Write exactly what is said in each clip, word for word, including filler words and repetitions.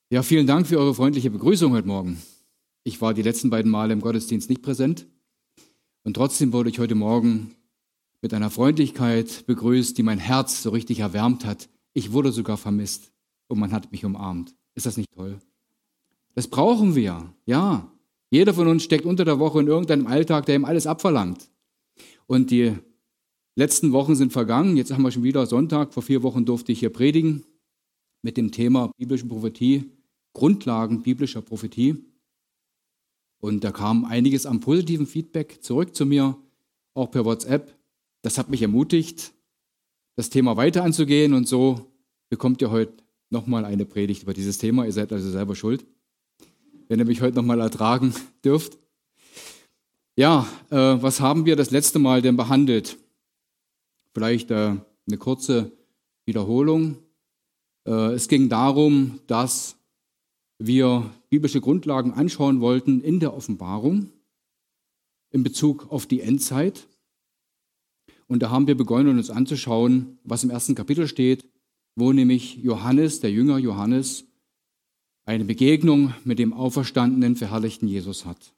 Ja, vielen Dank für eure freundliche Begrüßung heute Morgen. Ich war die letzten beiden Male im Gottesdienst nicht präsent und trotzdem wurde ich heute Morgen mit einer Freundlichkeit begrüßt, die mein Herz so richtig erwärmt hat. Ich wurde sogar vermisst und man hat mich umarmt. Ist das nicht toll? Das brauchen wir, ja. Jeder von uns steckt unter der Woche in irgendeinem Alltag, der ihm alles abverlangt. Und die letzten Wochen sind vergangen. Jetzt haben wir schon wieder Sonntag. Vor vier Wochen durfte ich hier predigen mit dem Thema biblische Prophetie, Grundlagen biblischer Prophetie. Und da kam einiges an positivem Feedback zurück zu mir, auch per WhatsApp. Das hat mich ermutigt, das Thema weiter anzugehen. Und so bekommt ihr heute nochmal eine Predigt über dieses Thema. Ihr seid also selber schuld, wenn ihr mich heute nochmal ertragen dürft. Ja, äh, was haben wir das letzte Mal denn behandelt? Vielleicht äh, eine kurze Wiederholung. Äh, es ging darum, dass wir biblische Grundlagen anschauen wollten in der Offenbarung in Bezug auf die Endzeit. Und da haben wir begonnen, uns anzuschauen, was im ersten Kapitel steht, wo nämlich Johannes, der Jünger Johannes, eine Begegnung mit dem auferstandenen, verherrlichten Jesus hat.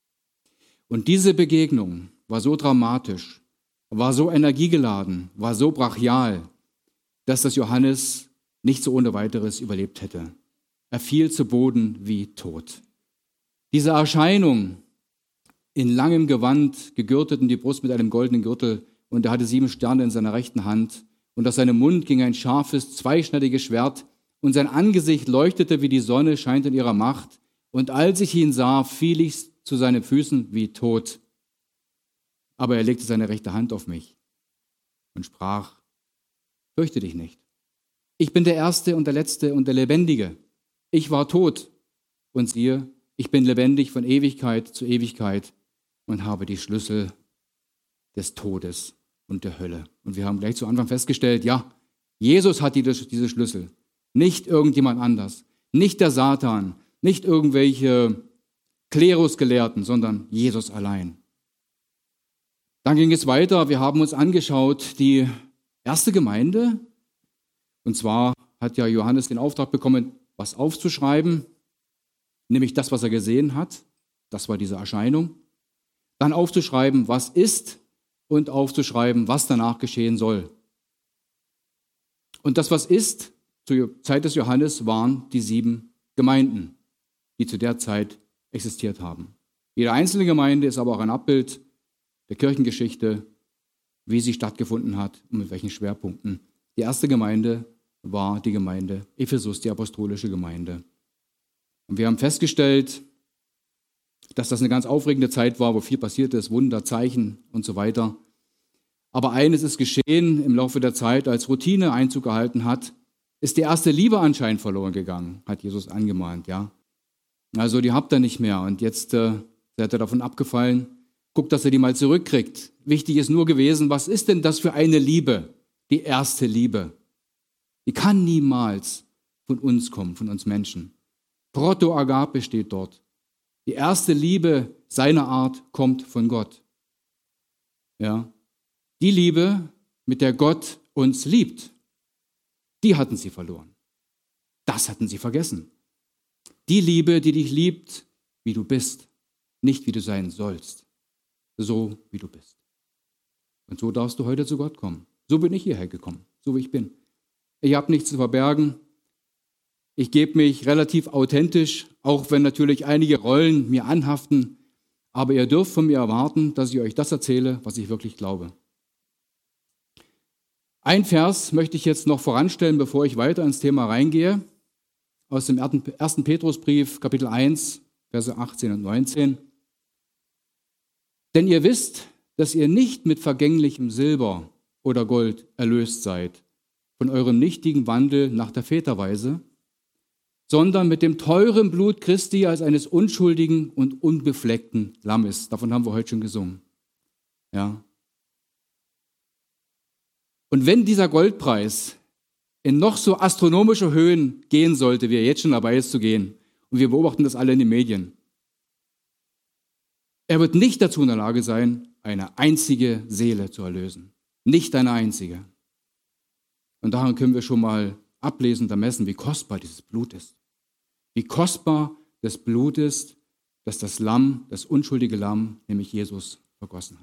Und diese Begegnung war so dramatisch, war so energiegeladen, war so brachial, dass das Johannes nicht so ohne weiteres überlebt hätte. Er fiel zu Boden wie tot. Diese Erscheinung in langem Gewand, gegürtet in die Brust mit einem goldenen Gürtel, und er hatte sieben Sterne in seiner rechten Hand, und aus seinem Mund ging ein scharfes, zweischneidiges Schwert, und sein Angesicht leuchtete wie die Sonne, scheint in ihrer Macht. Und als ich ihn sah, fiel ich zu seinen Füßen wie tot. Aber er legte seine rechte Hand auf mich und sprach: Fürchte dich nicht. Ich bin der Erste und der Letzte und der Lebendige. Ich war tot, und siehe, ich bin lebendig von Ewigkeit zu Ewigkeit und habe die Schlüssel des Todes und der Hölle. Und wir haben gleich zu Anfang festgestellt, ja, Jesus hat die, diese Schlüssel, nicht irgendjemand anders, nicht der Satan, nicht irgendwelche Klerusgelehrten, sondern Jesus allein. Dann ging es weiter, wir haben uns angeschaut, die erste Gemeinde, und zwar hat ja Johannes den Auftrag bekommen, was aufzuschreiben, nämlich das, was er gesehen hat, das war diese Erscheinung, dann aufzuschreiben, was ist, und aufzuschreiben, was danach geschehen soll. Und das, was ist, zur Zeit des Johannes, waren die sieben Gemeinden, die zu der Zeit existiert haben. Jede einzelne Gemeinde ist aber auch ein Abbild der Kirchengeschichte, wie sie stattgefunden hat und mit welchen Schwerpunkten. Die erste Gemeinde war die Gemeinde Ephesus, die apostolische Gemeinde. Und wir haben festgestellt, dass das eine ganz aufregende Zeit war, wo viel passiert ist, Wunder, Zeichen und so weiter. Aber eines ist geschehen im Laufe der Zeit, als Routine Einzug gehalten hat, ist die erste Liebe anscheinend verloren gegangen, hat Jesus angemahnt, ja. Also die habt ihr nicht mehr und jetzt äh, seid ihr davon abgefallen. Guckt, dass ihr die mal zurückkriegt. Wichtig ist nur gewesen, was ist denn das für eine Liebe? Die erste Liebe. Die kann niemals von uns kommen, von uns Menschen. Proto Agape steht dort. Die erste Liebe seiner Art kommt von Gott. Ja. Die Liebe, mit der Gott uns liebt, die hatten sie verloren. Das hatten sie vergessen. Die Liebe, die dich liebt, wie du bist, nicht wie du sein sollst, so wie du bist. Und so darfst du heute zu Gott kommen. So bin ich hierher gekommen, so wie ich bin. Ich habe nichts zu verbergen. Ich gebe mich relativ authentisch, auch wenn natürlich einige Rollen mir anhaften. Aber ihr dürft von mir erwarten, dass ich euch das erzähle, was ich wirklich glaube. Ein Vers möchte ich jetzt noch voranstellen, bevor ich weiter ins Thema reingehe. Aus dem ersten Petrusbrief, Kapitel eins, Verse achtzehn und neunzehn. Denn ihr wisst, dass ihr nicht mit vergänglichem Silber oder Gold erlöst seid, von eurem nichtigen Wandel nach der Väterweise, sondern mit dem teuren Blut Christi als eines unschuldigen und unbefleckten Lammes. Davon haben wir heute schon gesungen. Ja. Und wenn dieser Goldpreis in noch so astronomische Höhen gehen sollte, wie er jetzt schon dabei ist zu gehen, und wir beobachten das alle in den Medien, er wird nicht dazu in der Lage sein, eine einzige Seele zu erlösen. Nicht eine einzige. Und daran können wir schon mal ablesen und ermessen, wie kostbar dieses Blut ist. Wie kostbar das Blut ist, das das Lamm, das unschuldige Lamm, nämlich Jesus, vergossen hat.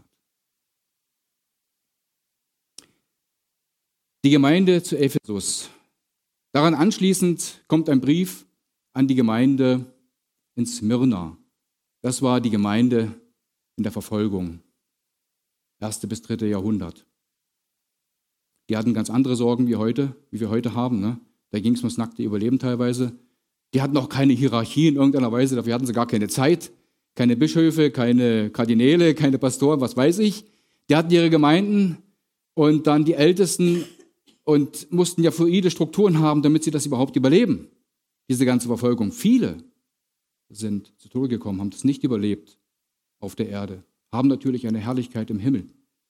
Die Gemeinde zu Ephesus. Daran anschließend kommt ein Brief an die Gemeinde in Smyrna. Das war die Gemeinde in der Verfolgung, erste bis dritte Jahrhundert. Die hatten ganz andere Sorgen wie heute, wie wir heute haben. Ne? Da ging es ums nackte Überleben teilweise. Die hatten auch keine Hierarchie in irgendeiner Weise, dafür hatten sie gar keine Zeit. Keine Bischöfe, keine Kardinäle, keine Pastoren, was weiß ich. Die hatten ihre Gemeinden und dann die Ältesten und mussten ja fluide Strukturen haben, damit sie das überhaupt überleben. Diese ganze Verfolgung. Viele sind zu Tode gekommen, haben das nicht überlebt auf der Erde, haben natürlich eine Herrlichkeit im Himmel.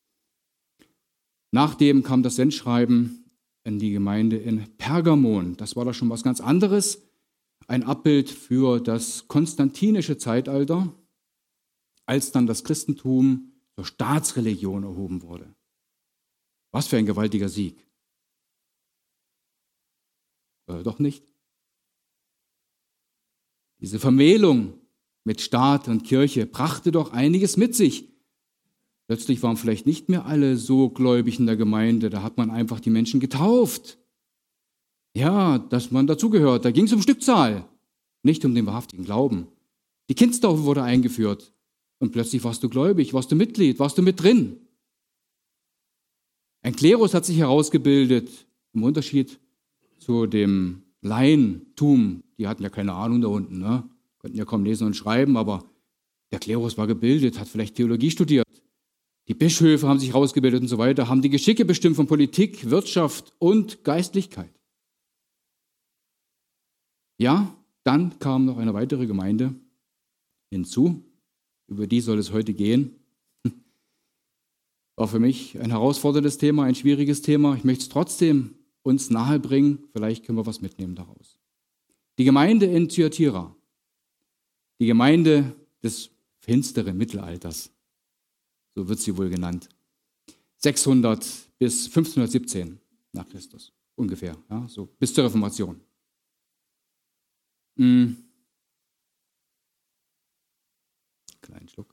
Nachdem kam das Sendschreiben in die Gemeinde in Pergamon. Das war doch schon was ganz anderes. Ein Abbild für das konstantinische Zeitalter, als dann das Christentum zur Staatsreligion erhoben wurde. Was für ein gewaltiger Sieg. Äh, doch nicht. Diese Vermählung mit Staat und Kirche brachte doch einiges mit sich. Plötzlich waren vielleicht nicht mehr alle so gläubig in der Gemeinde, da hat man einfach die Menschen getauft. Ja, dass man dazugehört, da ging es um Stückzahl, nicht um den wahrhaftigen Glauben. Die Kindstaufe wurde eingeführt und plötzlich warst du gläubig, warst du Mitglied, warst du mit drin. Ein Klerus hat sich herausgebildet, im Unterschied zu dem Laientum. Die hatten ja keine Ahnung da unten, ne? Konnten ja kaum lesen und schreiben, aber der Klerus war gebildet, hat vielleicht Theologie studiert. Die Bischöfe haben sich herausgebildet und so weiter, haben die Geschicke bestimmt von Politik, Wirtschaft und Geistlichkeit. Ja, dann kam noch eine weitere Gemeinde hinzu, über die soll es heute gehen. War für mich ein herausforderndes Thema, ein schwieriges Thema. Ich möchte es trotzdem uns nahebringen, vielleicht können wir was mitnehmen daraus. Die Gemeinde in Thyatira, die Gemeinde des finsteren Mittelalters, so wird sie wohl genannt, sechshundert bis fünfzehnhundertsiebzehn nach Christus, ungefähr, ja, so bis zur Reformation. Hm. Kleinen Schluck.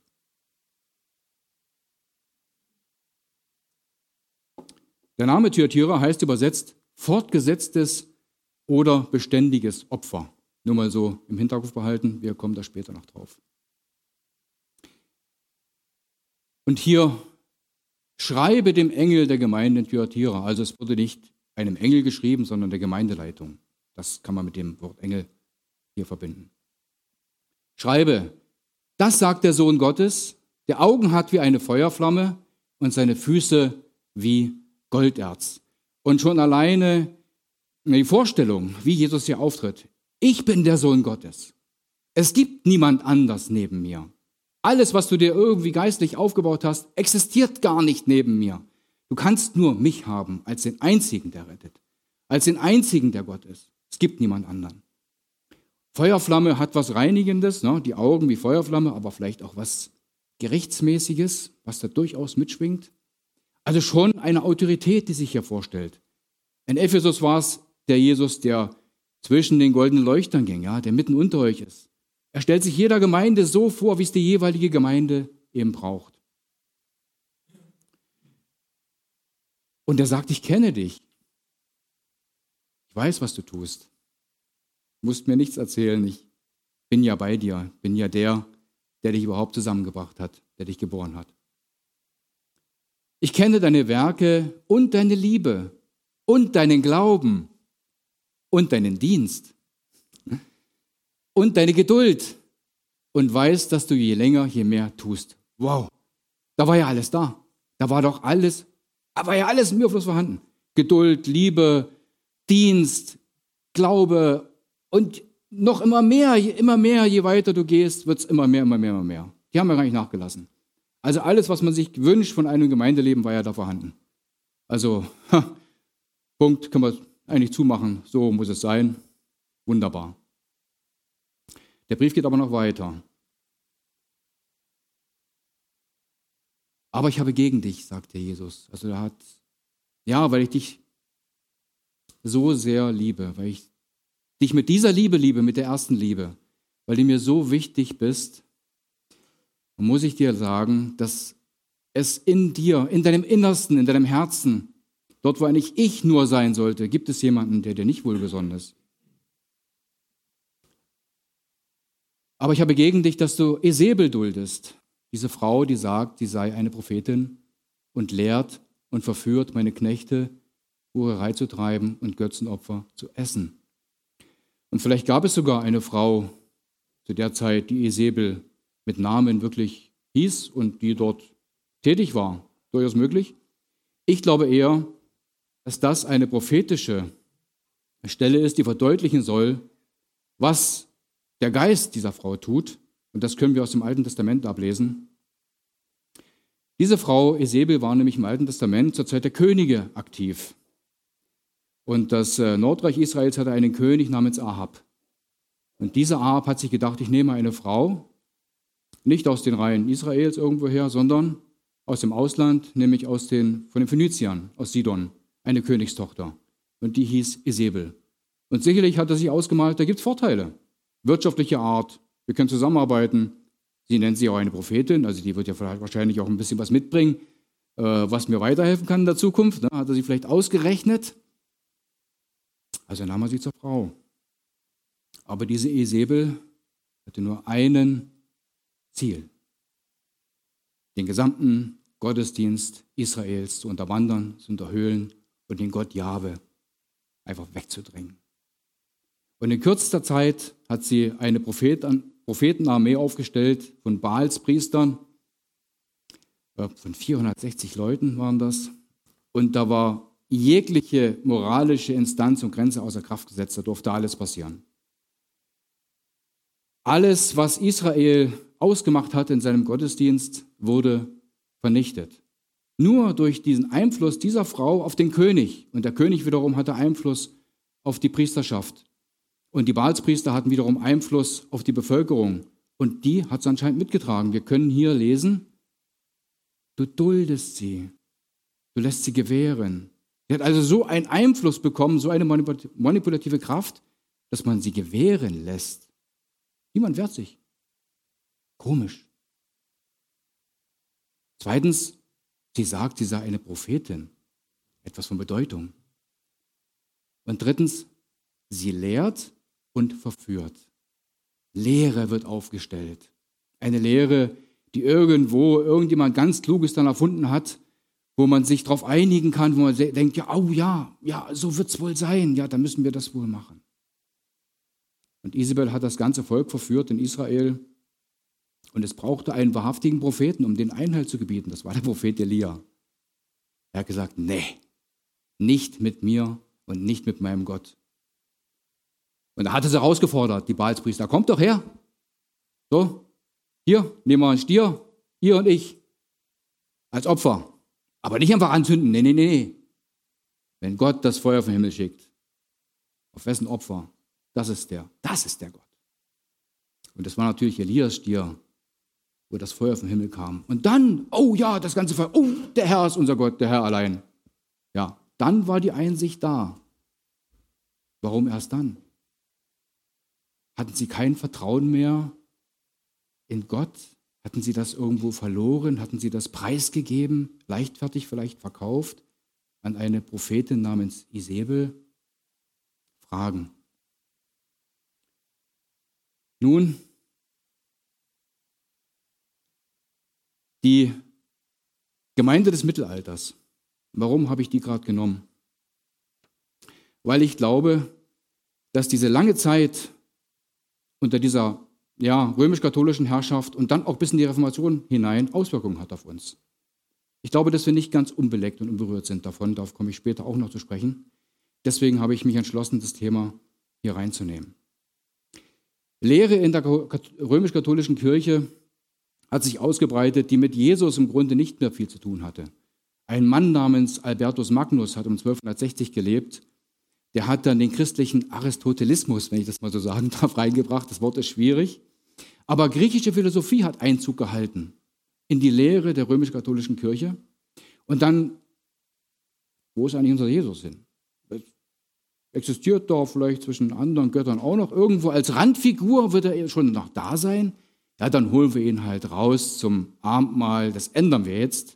Der Name Thyatira heißt übersetzt fortgesetztes oder beständiges Opfer. Nur mal so im Hinterkopf behalten, wir kommen da später noch drauf. Und hier schreibe dem Engel der Gemeinde in Thyatira. Also es wurde nicht einem Engel geschrieben, sondern der Gemeindeleitung. Das kann man mit dem Wort Engel hier verbinden. Schreibe, das sagt der Sohn Gottes, der Augen hat wie eine Feuerflamme und seine Füße wie Golderz. Und schon alleine die Vorstellung, wie Jesus hier auftritt. Ich bin der Sohn Gottes. Es gibt niemand anders neben mir. Alles, was du dir irgendwie geistlich aufgebaut hast, existiert gar nicht neben mir. Du kannst nur mich haben als den Einzigen, der rettet. Als den Einzigen, der Gott ist. Es gibt niemand anderen. Feuerflamme hat was Reinigendes, ne? Die Augen wie Feuerflamme, aber vielleicht auch was Gerichtsmäßiges, was da durchaus mitschwingt. Also schon eine Autorität, die sich hier vorstellt. In Ephesus war es der Jesus, der zwischen den goldenen Leuchtern ging, ja, der mitten unter euch ist. Er stellt sich jeder Gemeinde so vor, wie es die jeweilige Gemeinde eben braucht. Und er sagt, ich kenne dich. Ich weiß, was du tust. Du musst mir nichts erzählen. Ich bin ja bei dir. Bin ja der, der dich überhaupt zusammengebracht hat, der dich geboren hat. Ich kenne deine Werke und deine Liebe und deinen Glauben und deinen Dienst und deine Geduld und weiß, dass du je länger, je mehr tust. Wow, da war ja alles da. Da war doch alles, da war ja alles im Überfluss vorhanden. Geduld, Liebe, Dienst, Glaube und noch immer mehr, immer mehr, je weiter du gehst, wird es immer mehr, immer mehr, immer mehr. Die haben ja gar nicht nachgelassen. Also alles, was man sich wünscht von einem Gemeindeleben, war ja da vorhanden. Also, ha, Punkt, können wir eigentlich zumachen, so muss es sein. Wunderbar. Der Brief geht aber noch weiter. Aber ich habe gegen dich, sagt der Jesus. Also er hat, ja, weil ich dich so sehr liebe, weil ich dich mit dieser Liebe liebe, mit der ersten Liebe, weil du mir so wichtig bist, dann muss ich dir sagen, dass es in dir, in deinem Innersten, in deinem Herzen, dort, wo eigentlich ich nur sein sollte, gibt es jemanden, der dir nicht wohlgesonnen ist. Aber ich habe gegen dich, dass du Esebel duldest. Diese Frau, die sagt, sie sei eine Prophetin und lehrt und verführt meine Knechte, Hurerei zu treiben und Götzenopfer zu essen. Und vielleicht gab es sogar eine Frau zu der Zeit, die Esebel mit Namen wirklich hieß und die dort tätig war. Durchaus möglich. Ich glaube eher, dass das eine prophetische Stelle ist, die verdeutlichen soll, was der Geist dieser Frau tut. Und das können wir aus dem Alten Testament ablesen. Diese Frau Esebel war nämlich im Alten Testament zur Zeit der Könige aktiv. Und das Nordreich Israels hatte einen König namens Ahab. Und dieser Ahab hat sich gedacht, ich nehme eine Frau, nicht aus den Reihen Israels irgendwoher, sondern aus dem Ausland, nämlich aus den, von den Phöniziern, aus Sidon, eine Königstochter. Und die hieß Esebel. Und sicherlich hat er sich ausgemalt, da gibt es Vorteile. Wirtschaftliche Art, wir können zusammenarbeiten. Sie nennt sie auch eine Prophetin, also die wird ja wahrscheinlich auch ein bisschen was mitbringen, äh, was mir weiterhelfen kann in der Zukunft. Ne? Hat er sie vielleicht ausgerechnet? Also nahm er sie zur Frau. Aber diese Esebel hatte nur einen Ziel: den gesamten Gottesdienst Israels zu unterwandern, zu unterhöhlen und den Gott Jahwe einfach wegzudrängen. Und in kürzester Zeit hat sie eine Prophetenarmee aufgestellt von Baalspriestern, von vierhundertsechzig Leuten waren das. Und da war jegliche moralische Instanz und Grenze außer Kraft gesetzt, da durfte alles passieren. Alles, was Israel ausgemacht hat in seinem Gottesdienst, wurde vernichtet. Nur durch diesen Einfluss dieser Frau auf den König. Und der König wiederum hatte Einfluss auf die Priesterschaft. Und die Baalspriester hatten wiederum Einfluss auf die Bevölkerung. Und die hat es anscheinend mitgetragen. Wir können hier lesen, du duldest sie, du lässt sie gewähren. Sie hat also so einen Einfluss bekommen, so eine manipulative Kraft, dass man sie gewähren lässt. Niemand wehrt sich. Komisch. Zweitens, sie sagt, sie sei eine Prophetin. Etwas von Bedeutung. Und drittens, sie lehrt und verführt. Lehre wird aufgestellt. Eine Lehre, die irgendwo irgendjemand ganz Kluges dann erfunden hat, wo man sich darauf einigen kann, wo man denkt, ja, oh ja, ja, so wird es wohl sein. Ja, dann müssen wir das wohl machen. Und Isabel hat das ganze Volk verführt in Israel. Und es brauchte einen wahrhaftigen Propheten, um den Einhalt zu gebieten. Das war der Prophet Elia. Er hat gesagt, nee, nicht mit mir und nicht mit meinem Gott. Und da hat er sie herausgefordert, die Baalspriester, kommt doch her. So, hier, nehmen wir einen Stier, ihr und ich, als Opfer. Aber nicht einfach anzünden, nee, nee, nee, nee. Wenn Gott das Feuer vom Himmel schickt, auf wessen Opfer? Das ist der, das ist der Gott. Und das war natürlich Elias Stier, wo das Feuer vom Himmel kam. Und dann, oh ja, das ganze Feuer, oh, der Herr ist unser Gott, der Herr allein. Ja, dann war die Einsicht da. Warum erst dann? Hatten sie kein Vertrauen mehr in Gott? Hatten sie das irgendwo verloren? Hatten sie das preisgegeben, leichtfertig vielleicht verkauft an eine Prophetin namens Isebel? Fragen. Nun, die Gemeinde des Mittelalters. Warum habe ich die gerade genommen? Weil ich glaube, dass diese lange Zeit unter dieser ja, römisch-katholischen Herrschaft und dann auch bis in die Reformation hinein Auswirkungen hat auf uns. Ich glaube, dass wir nicht ganz unbeleckt und unberührt sind davon. Darauf komme ich später auch noch zu sprechen. Deswegen habe ich mich entschlossen, das Thema hier reinzunehmen. Lehre in der römisch-katholischen Kirche hat sich ausgebreitet, die mit Jesus im Grunde nicht mehr viel zu tun hatte. Ein Mann namens Albertus Magnus hat um zwölfhundertsechzig gelebt. Der hat dann den christlichen Aristotelismus, wenn ich das mal so sagen darf, reingebracht. Das Wort ist schwierig. Aber griechische Philosophie hat Einzug gehalten in die Lehre der römisch-katholischen Kirche. Und dann, wo ist eigentlich unser Jesus hin? existiert da vielleicht zwischen anderen Göttern auch noch irgendwo. Als Randfigur wird er schon noch da sein. Ja, dann holen wir ihn halt raus zum Abendmahl. Das ändern wir jetzt.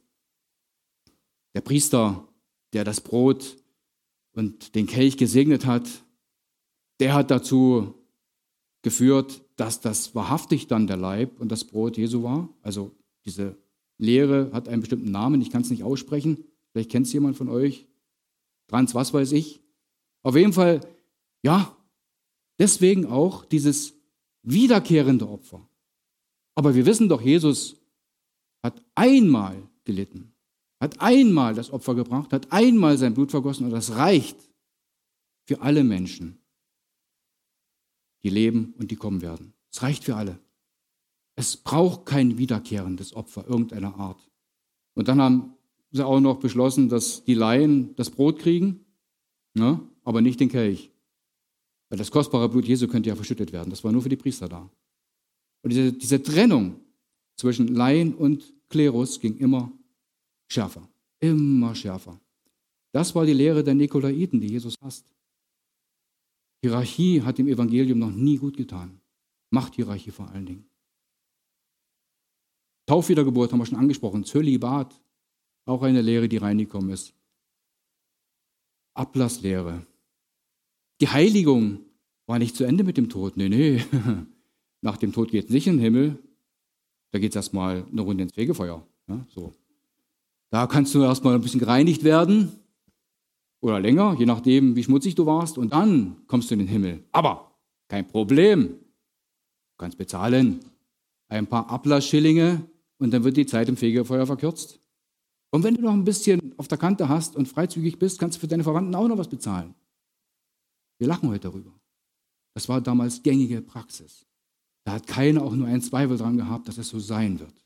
Der Priester, der das Brot und den Kelch gesegnet hat, der hat dazu geführt, dass das wahrhaftig dann der Leib und das Brot Jesu war. Also diese Lehre hat einen bestimmten Namen, ich kann es nicht aussprechen. Vielleicht kennt es jemand von euch. Trans, was weiß ich. Auf jeden Fall, ja, deswegen auch dieses wiederkehrende Opfer. Aber wir wissen doch, Jesus hat einmal gelitten, hat einmal das Opfer gebracht, hat einmal sein Blut vergossen und das reicht für alle Menschen, die leben und die kommen werden. Es reicht für alle. Es braucht kein wiederkehrendes Opfer irgendeiner Art. Und dann haben sie auch noch beschlossen, dass die Laien das Brot kriegen, ne, aber nicht den Kelch. Weil das kostbare Blut Jesu könnte ja verschüttet werden. Das war nur für die Priester da. Und diese, diese Trennung zwischen Laien und Klerus ging immer schärfer. Immer schärfer. Das war die Lehre der Nikolaiten, die Jesus hasst. Hierarchie hat dem Evangelium noch nie gut getan. Machthierarchie vor allen Dingen. Taufwiedergeburt haben wir schon angesprochen. Zölibat, auch eine Lehre, die reingekommen ist. Ablasslehre. Die Heiligung war nicht zu Ende mit dem Tod. Nee, nee. Nach dem Tod geht es nicht in den Himmel. Da geht es erstmal eine Runde ins Fegefeuer. Ja, so. Da kannst du erstmal ein bisschen gereinigt werden. Oder länger, je nachdem, wie schmutzig du warst. Und dann kommst du in den Himmel. Aber kein Problem. Du kannst bezahlen. Ein paar Ablassschillinge und dann wird die Zeit im Fegefeuer verkürzt. Und wenn du noch ein bisschen auf der Kante hast und freizügig bist, kannst du für deine Verwandten auch noch was bezahlen. Wir lachen heute darüber. Das war damals gängige Praxis. Da hat keiner auch nur einen Zweifel dran gehabt, dass es so sein wird.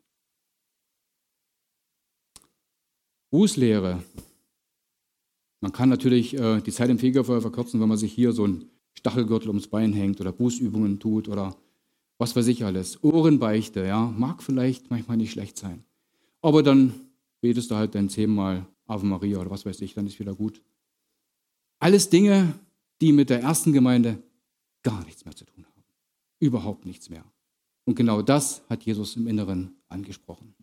Bußlehre. Man kann natürlich äh, die Zeit im Fegefeuer verkürzen, wenn man sich hier so einen Stachelgürtel ums Bein hängt oder Bußübungen tut oder was weiß ich alles. Ohrenbeichte, ja, mag vielleicht manchmal nicht schlecht sein. Aber dann betest du halt dann zehnmal Ave Maria oder was weiß ich, dann ist wieder gut. Alles Dinge, die mit der ersten Gemeinde gar nichts mehr zu tun haben. Überhaupt nichts mehr. Und genau das hat Jesus im Inneren angesprochen.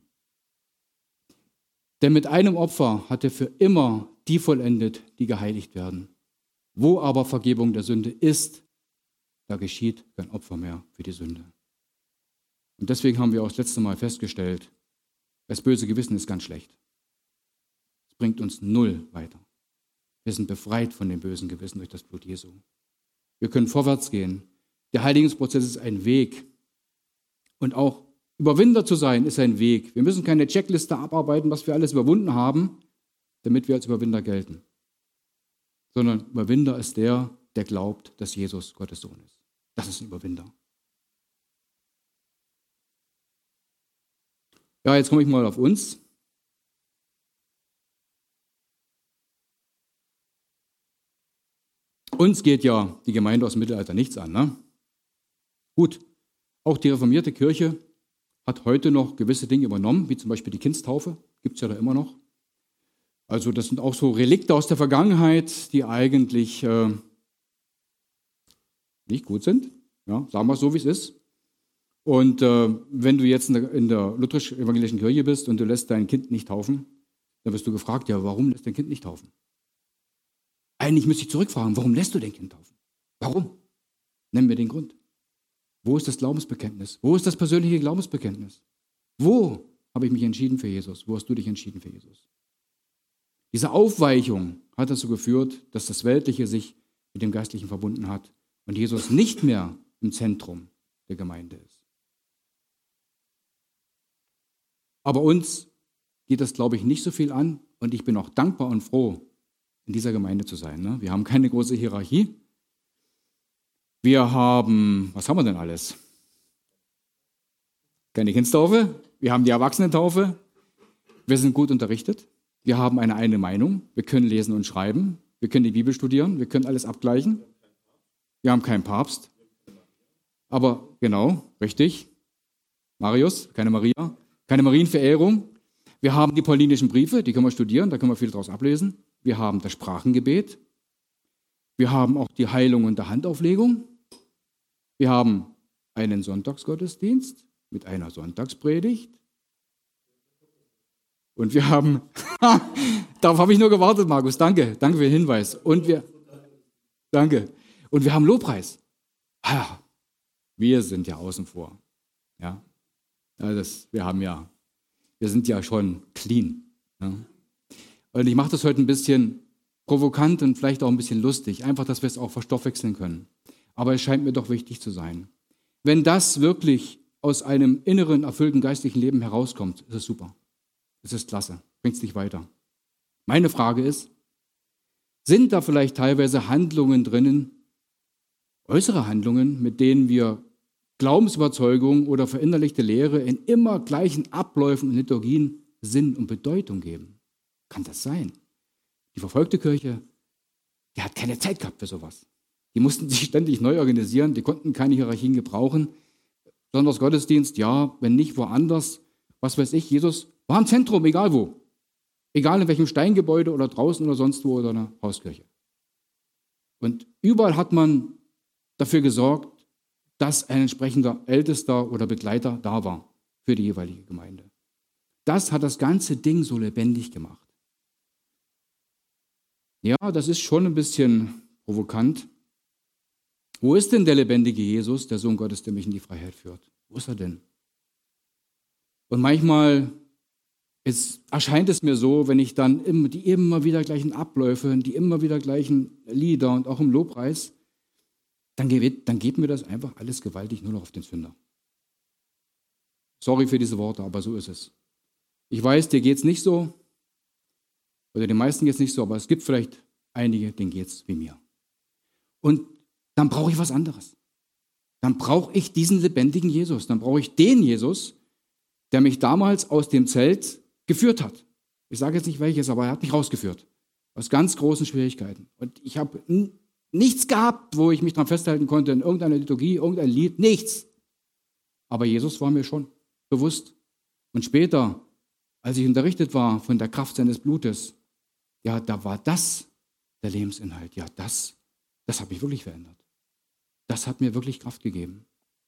Denn mit einem Opfer hat er für immer die vollendet, die geheiligt werden. Wo aber Vergebung der Sünde ist, da geschieht kein Opfer mehr für die Sünde. Und deswegen haben wir auch das letzte Mal festgestellt, das böse Gewissen ist ganz schlecht. Es bringt uns null weiter. Wir sind befreit von dem bösen Gewissen durch das Blut Jesu. Wir können vorwärts gehen. Der Heiligungsprozess ist ein Weg. Und auch Überwinder zu sein, ist ein Weg. Wir müssen keine Checkliste abarbeiten, was wir alles überwunden haben, damit wir als Überwinder gelten. Sondern Überwinder ist der, der glaubt, dass Jesus Gottes Sohn ist. Das ist ein Überwinder. Ja, jetzt komme ich mal auf uns. Uns geht ja die Gemeinde aus dem Mittelalter nichts an. Ne? Gut, auch die reformierte Kirche hat heute noch gewisse Dinge übernommen, wie zum Beispiel die Kindstaufe, gibt es ja da immer noch. Also das sind auch so Relikte aus der Vergangenheit, die eigentlich äh, nicht gut sind. Ja, sagen wir es so, wie es ist. Und äh, wenn du jetzt in der, in der lutherisch-evangelischen Kirche bist und du lässt dein Kind nicht taufen, dann wirst du gefragt, ja, warum lässt dein Kind nicht taufen? Eigentlich müsste ich zurückfragen, warum lässt du dein Kind taufen? Warum? Nenn mir den Grund. Wo ist das Glaubensbekenntnis? Wo ist das persönliche Glaubensbekenntnis? Wo habe ich mich entschieden für Jesus? Wo hast du dich entschieden für Jesus? Diese Aufweichung hat dazu geführt, dass das Weltliche sich mit dem Geistlichen verbunden hat und Jesus nicht mehr im Zentrum der Gemeinde ist. Aber uns geht das, glaube ich, nicht so viel an und ich bin auch dankbar und froh, in dieser Gemeinde zu sein. Ne? Wir haben keine große Hierarchie. Wir haben, was haben wir denn alles? Keine Kindstaufe, wir haben die Erwachsenentaufe, wir sind gut unterrichtet, wir haben eine eigene Meinung, wir können lesen und schreiben, wir können die Bibel studieren, wir können alles abgleichen. Wir haben keinen Papst. Aber genau, richtig, Marius, keine Maria, keine Marienverehrung. Wir haben die paulinischen Briefe, die können wir studieren, da können wir viel daraus ablesen. Wir haben das Sprachengebet. Wir haben auch die Heilung und der Handauflegung. Wir haben einen Sonntagsgottesdienst mit einer Sonntagspredigt. Und wir haben, darauf habe ich nur gewartet, Markus, danke, danke für den Hinweis. Und wir, danke. Und wir haben Lobpreis. Ah, wir sind ja außen vor. Ja, ja das, wir haben ja, wir sind ja schon clean. Ja. Und ich mache das heute ein bisschen provokant und vielleicht auch ein bisschen lustig, einfach, dass wir es auch verstoffwechseln können. Aber es scheint mir doch wichtig zu sein. Wenn das wirklich aus einem inneren, erfüllten geistlichen Leben herauskommt, ist es super. Es ist klasse, bringt es dich weiter. Meine Frage ist, sind da vielleicht teilweise Handlungen drinnen, äußere Handlungen, mit denen wir Glaubensüberzeugung oder verinnerlichte Lehre in immer gleichen Abläufen und Liturgien Sinn und Bedeutung geben? Kann das sein? Die verfolgte Kirche, die hat keine Zeit gehabt für sowas. Die mussten sich ständig neu organisieren, die konnten keine Hierarchien gebrauchen. Sonntagsgottesdienst, ja, wenn nicht woanders, was weiß ich, Jesus war im Zentrum, egal wo. Egal in welchem Steingebäude oder draußen oder sonst wo oder einer Hauskirche. Und überall hat man dafür gesorgt, dass ein entsprechender Ältester oder Begleiter da war für die jeweilige Gemeinde. Das hat das ganze Ding so lebendig gemacht. Ja, das ist schon ein bisschen provokant. Wo ist denn der lebendige Jesus, der Sohn Gottes, der mich in die Freiheit führt? Wo ist er denn? Und manchmal ist, erscheint es mir so, wenn ich dann immer, die immer wieder gleichen Abläufe, die immer wieder gleichen Lieder und auch im Lobpreis, dann geht, dann geht mir das einfach alles gewaltig nur noch auf den Sünder. Sorry für diese Worte, aber so ist es. Ich weiß, dir geht es nicht so, oder den meisten geht es nicht so, aber es gibt vielleicht einige, denen geht es wie mir. Und dann brauche ich was anderes. Dann brauche ich diesen lebendigen Jesus. Dann brauche ich den Jesus, der mich damals aus dem Zelt geführt hat. Ich sage jetzt nicht welches, aber er hat mich rausgeführt. Aus ganz großen Schwierigkeiten. Und ich habe n- nichts gehabt, wo ich mich dran festhalten konnte, in irgendeiner Liturgie, irgendein Lied, nichts. Aber Jesus war mir schon bewusst. Und später, als ich unterrichtet war von der Kraft seines Blutes, ja, da war das der Lebensinhalt. Ja, das, das hat mich wirklich verändert. Das hat mir wirklich Kraft gegeben.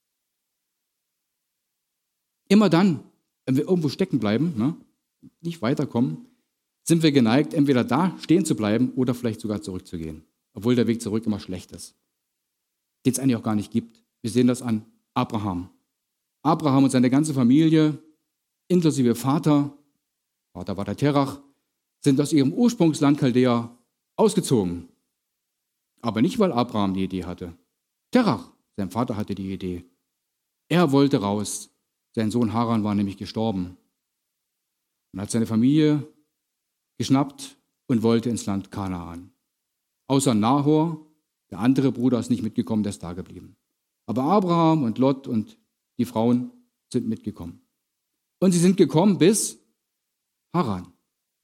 Immer dann, wenn wir irgendwo stecken bleiben, ne, nicht weiterkommen, sind wir geneigt, entweder da stehen zu bleiben oder vielleicht sogar zurückzugehen. Obwohl der Weg zurück immer schlecht ist. Den es eigentlich auch gar nicht gibt. Wir sehen das an Abraham. Abraham und seine ganze Familie, inklusive Vater, Vater war der Terach, sind aus ihrem Ursprungsland Chaldea ausgezogen. Aber nicht, weil Abraham die Idee hatte. Terach, sein Vater, hatte die Idee. Er wollte raus. Sein Sohn Haran war nämlich gestorben. Und hat seine Familie geschnappt und wollte ins Land Kanaan. Außer Nahor, der andere Bruder, ist nicht mitgekommen, der ist da geblieben. Aber Abraham und Lot und die Frauen sind mitgekommen. Und sie sind gekommen bis Haran.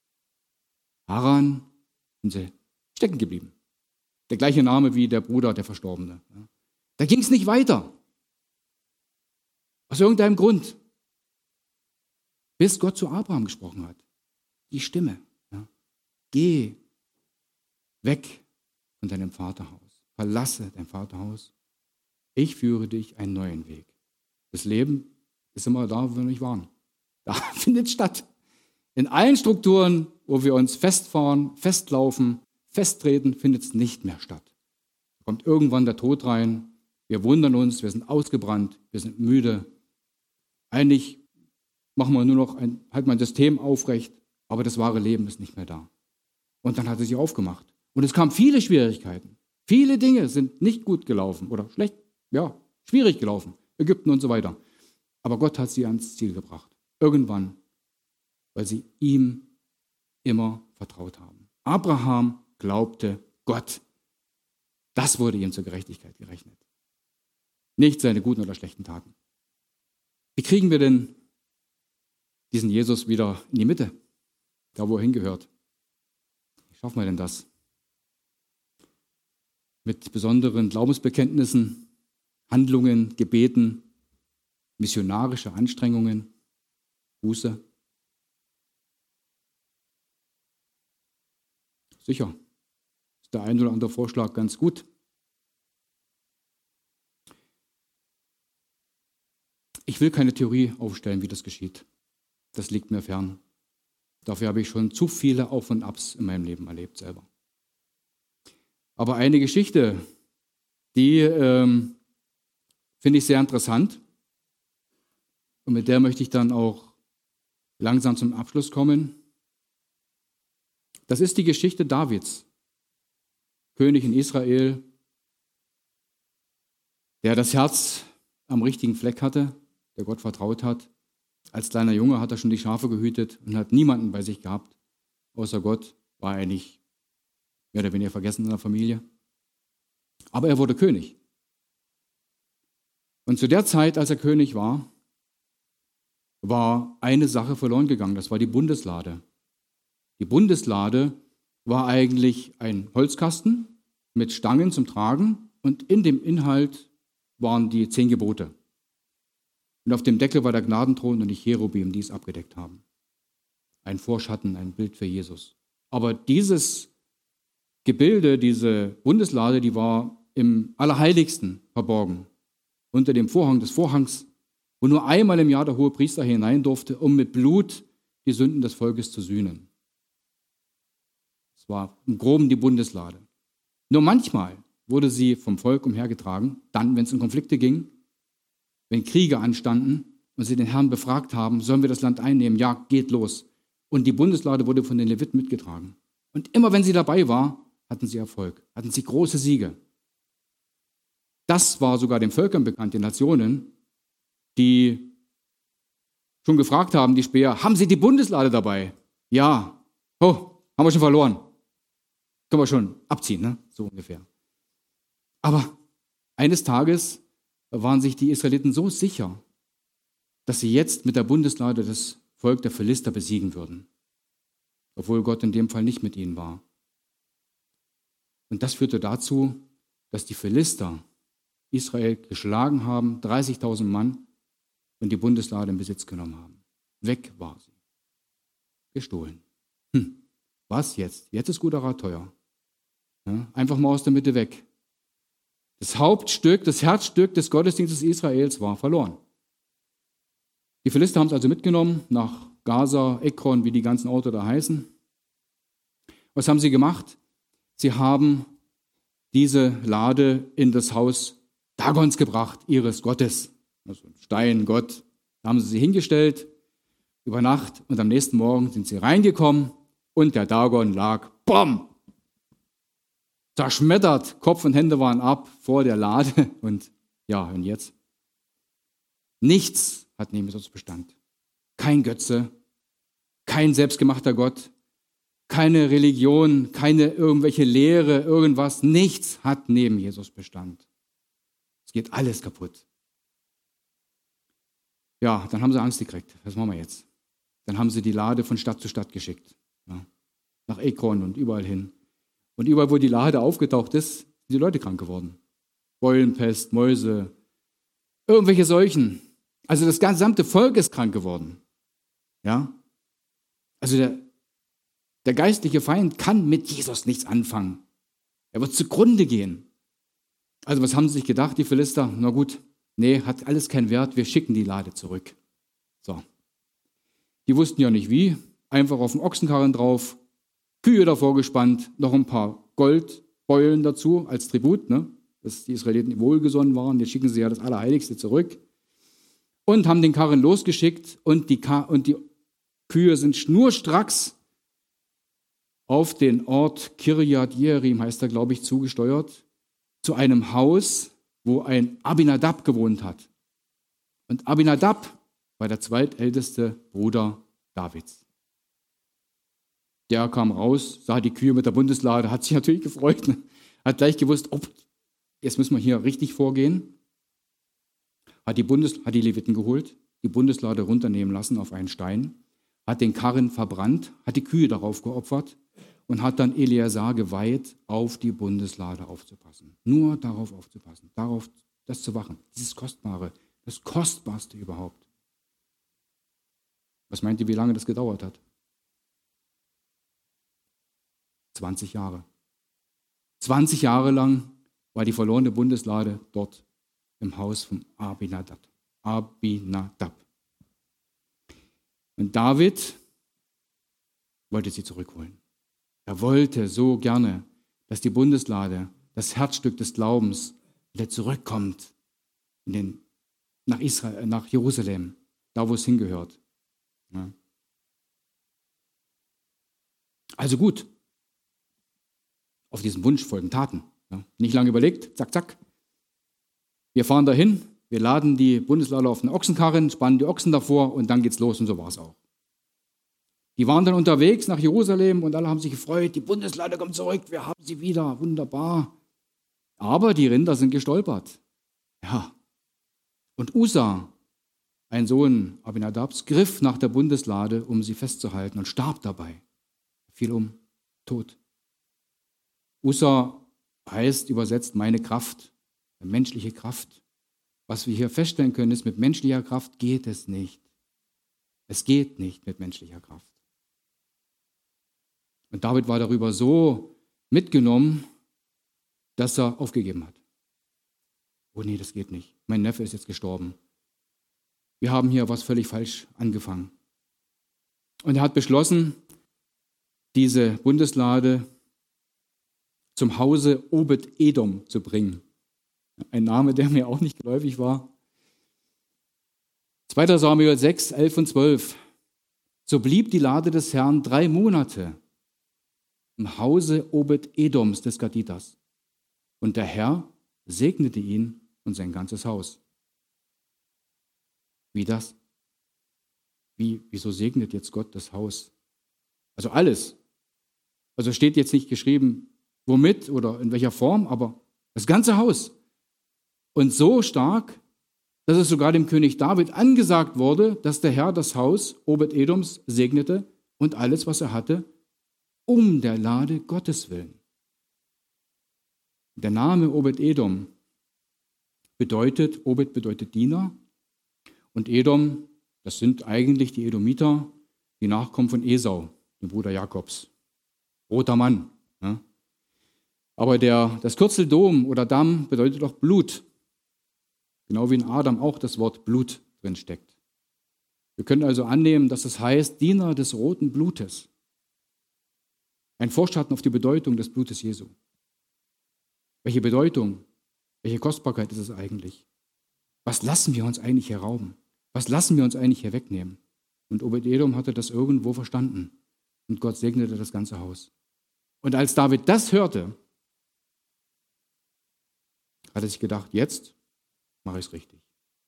Haran sind sie stecken geblieben. Der gleiche Name wie der Bruder, der Verstorbene. Da ging es nicht weiter. Aus irgendeinem Grund. Bis Gott zu Abraham gesprochen hat. Die Stimme. Ja. Geh weg von deinem Vaterhaus. Verlasse dein Vaterhaus. Ich führe dich einen neuen Weg. Das Leben ist immer da, wo wir nicht waren. Da findet statt. In allen Strukturen, wo wir uns festfahren, festlaufen, festtreten, findet es nicht mehr statt. Da kommt irgendwann der Tod rein. Wir wundern uns, wir sind ausgebrannt, wir sind müde. Eigentlich machen wir nur noch ein, halt mal ein System aufrecht, aber das wahre Leben ist nicht mehr da. Und dann hat es sich aufgemacht. Und es kamen viele Schwierigkeiten. Viele Dinge sind nicht gut gelaufen oder schlecht, ja, schwierig gelaufen. Ägypten und so weiter. Aber Gott hat sie ans Ziel gebracht. Irgendwann, weil sie ihm immer vertraut haben. Abraham glaubte Gott. Das wurde ihm zur Gerechtigkeit gerechnet. Nicht seine guten oder schlechten Taten. Wie kriegen wir denn diesen Jesus wieder in die Mitte, da wo er hingehört? Wie schaffen wir denn das? Mit besonderen Glaubensbekenntnissen, Handlungen, Gebeten, missionarische Anstrengungen, Buße? Sicher. ist der ein oder andere Vorschlag ganz gut. Ich will keine Theorie aufstellen, wie das geschieht. Das liegt mir fern. Dafür habe ich schon zu viele Auf und Abs in meinem Leben erlebt selber. Aber eine Geschichte, die ähm, finde ich sehr interessant. Und mit der möchte ich dann auch langsam zum Abschluss kommen. Das ist die Geschichte Davids, König in Israel, der das Herz am richtigen Fleck hatte, der Gott vertraut hat. Als kleiner Junge hat er schon die Schafe gehütet und hat niemanden bei sich gehabt, außer Gott, war eigentlich mehr oder weniger vergessen in der Familie. Aber er wurde König. Und zu der Zeit, als er König war, war eine Sache verloren gegangen, das war die Bundeslade. Die Bundeslade war eigentlich ein Holzkasten mit Stangen zum Tragen und in dem Inhalt waren die zehn Gebote. Und auf dem Deckel war der Gnadenthron und die Cherubim, die es abgedeckt haben. Ein Vorschatten, ein Bild für Jesus. Aber dieses Gebilde, diese Bundeslade, die war im Allerheiligsten verborgen, unter dem Vorhang des Vorhangs, wo nur einmal im Jahr der Hohepriester hinein durfte, um mit Blut die Sünden des Volkes zu sühnen. Es war im Groben die Bundeslade. Nur manchmal wurde sie vom Volk umhergetragen, dann, wenn es in Konflikte ging, wenn Kriege anstanden und sie den Herrn befragt haben, sollen wir das Land einnehmen? Ja, geht los. Und die Bundeslade wurde von den Leviten mitgetragen. Und immer wenn sie dabei war, hatten sie Erfolg, hatten sie große Siege. Das war sogar den Völkern bekannt, den Nationen, die schon gefragt haben, die Späher, haben Sie die Bundeslade dabei? Ja. Oh, haben wir schon verloren. Können wir schon abziehen, ne? So ungefähr. Aber eines Tages waren sich die Israeliten so sicher, dass sie jetzt mit der Bundeslade das Volk der Philister besiegen würden, obwohl Gott in dem Fall nicht mit ihnen war. Und das führte dazu, dass die Philister Israel geschlagen haben, dreißigtausend Mann, und die Bundeslade in Besitz genommen haben. Weg war sie. Gestohlen. Hm. Was jetzt? Jetzt ist guter Rat teuer. Ja, einfach mal aus der Mitte weg. Das Hauptstück, das Herzstück des Gottesdienstes Israels war verloren. Die Philister haben es also mitgenommen nach Gaza, Ekron, wie die ganzen Orte da heißen. Was haben sie gemacht? Sie haben diese Lade in das Haus Dagons gebracht, ihres Gottes. Also ein Stein, Gott. Da haben sie sie hingestellt über Nacht und am nächsten Morgen sind sie reingekommen und der Dagon lag, bumm, zerschmettert, Kopf und Hände waren ab vor der Lade und ja, und jetzt? Nichts hat neben Jesus Bestand. Kein Götze, kein selbstgemachter Gott, keine Religion, keine irgendwelche Lehre, irgendwas. Nichts hat neben Jesus Bestand. Es geht alles kaputt. Ja, dann haben sie Angst gekriegt. Was machen wir jetzt? Dann haben sie die Lade von Stadt zu Stadt geschickt. Ja, nach Ekron und überall hin. Und überall, wo die Lade aufgetaucht ist, sind die Leute krank geworden. Beulenpest, Mäuse, irgendwelche Seuchen. Also das gesamte Volk ist krank geworden. Ja? Also der, der geistliche Feind kann mit Jesus nichts anfangen. Er wird zugrunde gehen. Also was haben sie sich gedacht, die Philister? Na gut, nee, hat alles keinen Wert, wir schicken die Lade zurück. So. Die wussten ja nicht wie, einfach auf dem Ochsenkarren drauf, Kühe davor gespannt, noch ein paar Goldbeulen dazu als Tribut, ne? Dass die Israeliten wohlgesonnen waren, jetzt schicken sie ja das Allerheiligste zurück. Und haben den Karren losgeschickt und die, Ka- und die Kühe sind schnurstracks auf den Ort Kirjat Jearim, heißt er, glaube ich, zugesteuert, zu einem Haus, wo ein Abinadab gewohnt hat. Und Abinadab war der zweitälteste Bruder Davids. Der kam raus, sah die Kühe mit der Bundeslade, hat sich natürlich gefreut, ne? Hat gleich gewusst, oh, jetzt müssen wir hier richtig vorgehen. Hat die, Bundes, hat die Leviten geholt, die Bundeslade runternehmen lassen auf einen Stein, hat den Karren verbrannt, hat die Kühe darauf geopfert und hat dann Eleazar geweiht, auf die Bundeslade aufzupassen. Nur darauf aufzupassen, darauf das zu wachen. Dieses Kostbare, das Kostbarste überhaupt. Was meint ihr, wie lange das gedauert hat? zwanzig Jahre. zwanzig Jahre lang war die verlorene Bundeslade dort im Haus von Abinadab. Abinadab. Und David wollte sie zurückholen. Er wollte so gerne, dass die Bundeslade, das Herzstück des Glaubens, wieder zurückkommt in den, nach Israel, nach Jerusalem, da wo es hingehört. Ja. Also gut, auf diesen Wunsch folgen Taten. Ja. Nicht lange überlegt, zack, zack. Wir fahren dahin, wir laden die Bundeslade auf den Ochsenkarren, spannen die Ochsen davor und dann geht's los und so war es auch. Die waren dann unterwegs nach Jerusalem und alle haben sich gefreut, die Bundeslade kommt zurück, wir haben sie wieder, wunderbar. Aber die Rinder sind gestolpert. Ja. Und Usa, ein Sohn Abinadabs, griff nach der Bundeslade, um sie festzuhalten und starb dabei. Er fiel um, tot. Usa heißt übersetzt meine Kraft, menschliche Kraft. Was wir hier feststellen können, ist, mit menschlicher Kraft geht es nicht. Es geht nicht mit menschlicher Kraft. Und David war darüber so mitgenommen, dass er aufgegeben hat. Oh nee, das geht nicht. Mein Neffe ist jetzt gestorben. Wir haben hier was völlig falsch angefangen. Und er hat beschlossen, diese Bundeslade zum Hause Obed-Edom zu bringen. Ein Name, der mir auch nicht geläufig war. zweiter Samuel sechs, elf und zwölf. So blieb die Lade des Herrn drei Monate im Hause Obed-Edoms des Gaditas. Und der Herr segnete ihn und sein ganzes Haus. Wie das? Wie, wieso segnet jetzt Gott das Haus? Also alles. Also steht jetzt nicht geschrieben, womit oder in welcher Form, aber das ganze Haus. Und so stark, dass es sogar dem König David angesagt wurde, dass der Herr das Haus Obed-Edoms segnete und alles, was er hatte, um der Lade Gottes willen. Der Name Obed-Edom bedeutet, Obed bedeutet Diener und Edom, das sind eigentlich die Edomiter, die Nachkommen von Esau, dem Bruder Jakobs. Roter Mann. Ja. Aber der, das Kürzel Dom oder Dam bedeutet auch Blut. Genau wie in Adam auch das Wort Blut drin steckt. Wir können also annehmen, dass es heißt, Diener des roten Blutes. Ein Vorschatten auf die Bedeutung des Blutes Jesu. Welche Bedeutung, welche Kostbarkeit ist es eigentlich? Was lassen wir uns eigentlich hier rauben? Was lassen wir uns eigentlich hier wegnehmen? Und Obed-Edom hatte das irgendwo verstanden. Und Gott segnete das ganze Haus. Und als David das hörte, hat er sich gedacht, jetzt mache ich es richtig.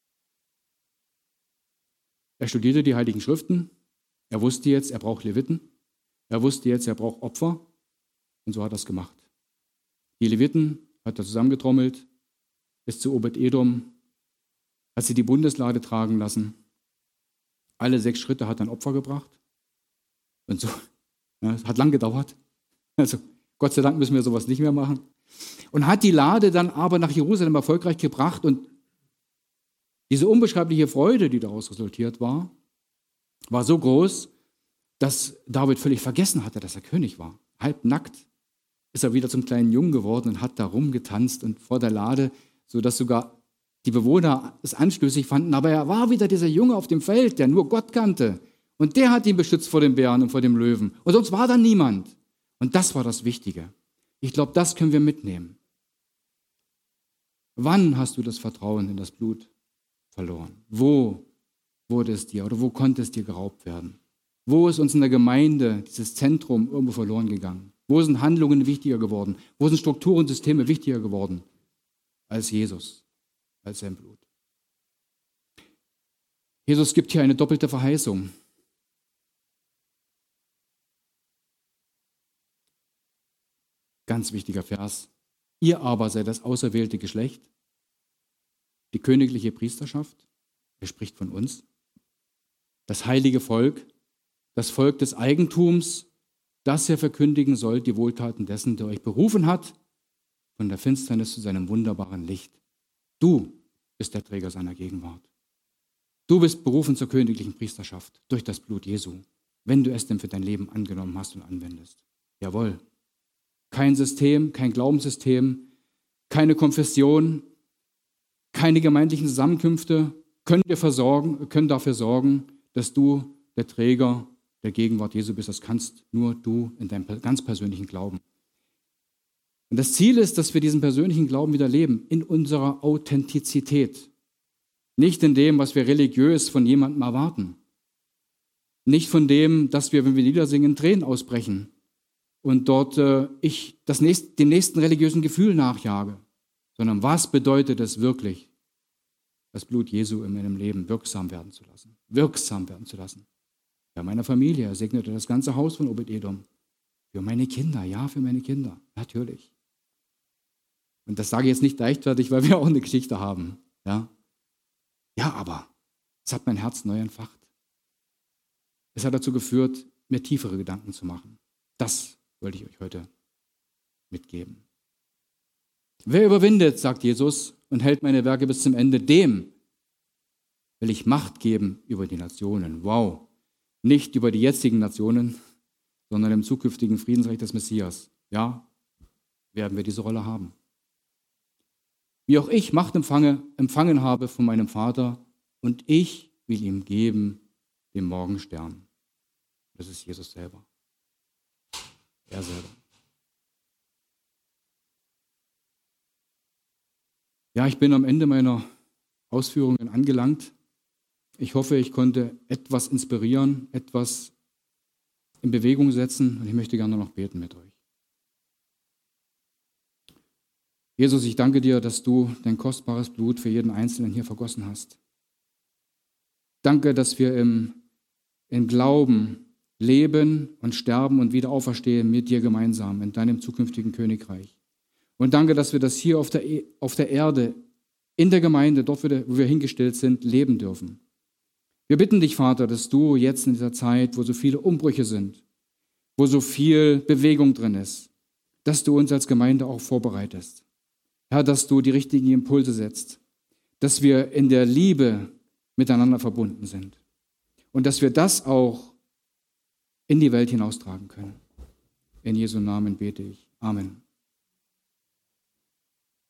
Er studierte die Heiligen Schriften. Er wusste jetzt, er braucht Leviten. Er wusste jetzt, er braucht Opfer. Und so hat er es gemacht. Die Leviten hat er zusammengetrommelt, ist zu Obed-Edom, hat sie die Bundeslade tragen lassen. Alle sechs Schritte hat er ein Opfer gebracht. Und so, ja, es hat lang gedauert. Also Gott sei Dank müssen wir sowas nicht mehr machen. Und hat die Lade dann aber nach Jerusalem erfolgreich gebracht. Und diese unbeschreibliche Freude, die daraus resultiert war, war so groß, dass David völlig vergessen hatte, dass er König war. Halbnackt ist er wieder zum kleinen Jungen geworden und hat da rumgetanzt und vor der Lade, sodass sogar die Bewohner es anstößig fanden. Aber er war wieder dieser Junge auf dem Feld, der nur Gott kannte. Und der hat ihn beschützt vor den Bären und vor dem Löwen. Und sonst war da niemand. Und das war das Wichtige. Ich glaube, das können wir mitnehmen. Wann hast du das Vertrauen in das Blut verloren? Wo wurde es dir oder wo konnte es dir geraubt werden? Wo ist uns in der Gemeinde dieses Zentrum irgendwo verloren gegangen? Wo sind Handlungen wichtiger geworden? Wo sind Strukturen und Systeme wichtiger geworden als Jesus, als sein Blut? Jesus gibt hier eine doppelte Verheißung. Ganz wichtiger Vers. Ihr aber seid das auserwählte Geschlecht, die königliche Priesterschaft, er spricht von uns, das heilige Volk, das Volk des Eigentums, das ihr verkündigen sollt, die Wohltaten dessen, der euch berufen hat, von der Finsternis zu seinem wunderbaren Licht. Du bist der Träger seiner Gegenwart. Du bist berufen zur königlichen Priesterschaft durch das Blut Jesu, wenn du es denn für dein Leben angenommen hast und anwendest. Jawohl. kein System, kein Glaubenssystem, keine Konfession, keine gemeindlichen Zusammenkünfte können, dir versorgen, können dafür sorgen, dass du der Träger der Gegenwart Jesu bist. Das kannst nur du in deinem ganz persönlichen Glauben. Und das Ziel ist, dass wir diesen persönlichen Glauben wieder leben, in unserer Authentizität. Nicht in dem, was wir religiös von jemandem erwarten. Nicht von dem, dass wir, wenn wir Lieder singen, Tränen ausbrechen und dort äh, ich das nächst, dem nächsten religiösen Gefühl nachjage. Sondern was bedeutet es wirklich, das Blut Jesu in meinem Leben wirksam werden zu lassen? Wirksam werden zu lassen. Bei meiner Familie, er segnete das ganze Haus von Obed-Edom. Für meine Kinder, ja, für meine Kinder, natürlich. Und das sage ich jetzt nicht leichtfertig, weil wir auch eine Geschichte haben. Ja, ja, aber es hat mein Herz neu entfacht. Es hat dazu geführt, mir tiefere Gedanken zu machen. Das wollte ich euch heute mitgeben. Wer überwindet, sagt Jesus, und hält meine Werke bis zum Ende, dem will ich Macht geben über die Nationen. Wow, nicht über die jetzigen Nationen, sondern im zukünftigen Friedensreich des Messias. Ja, werden wir diese Rolle haben. Wie auch ich Macht empfange, empfangen habe von meinem Vater, und ich will ihm geben den Morgenstern. Das ist Jesus selber. Er selber. Ja, ich bin am Ende meiner Ausführungen angelangt. Ich hoffe, ich konnte etwas inspirieren, etwas in Bewegung setzen, und ich möchte gerne noch beten mit euch. Jesus, ich danke dir, dass du dein kostbares Blut für jeden Einzelnen hier vergossen hast. Danke, dass wir im, im Glauben leben und sterben und wieder auferstehen mit dir gemeinsam in deinem zukünftigen Königreich. Und danke, dass wir das hier auf der, auf der Erde, in der Gemeinde, dort, wo wir hingestellt sind, leben dürfen. Wir bitten dich, Vater, dass du jetzt in dieser Zeit, wo so viele Umbrüche sind, wo so viel Bewegung drin ist, dass du uns als Gemeinde auch vorbereitest. Herr, dass du die richtigen Impulse setzt, dass wir in der Liebe miteinander verbunden sind und dass wir das auch in die Welt hinaustragen können. In Jesu Namen bete ich. Amen.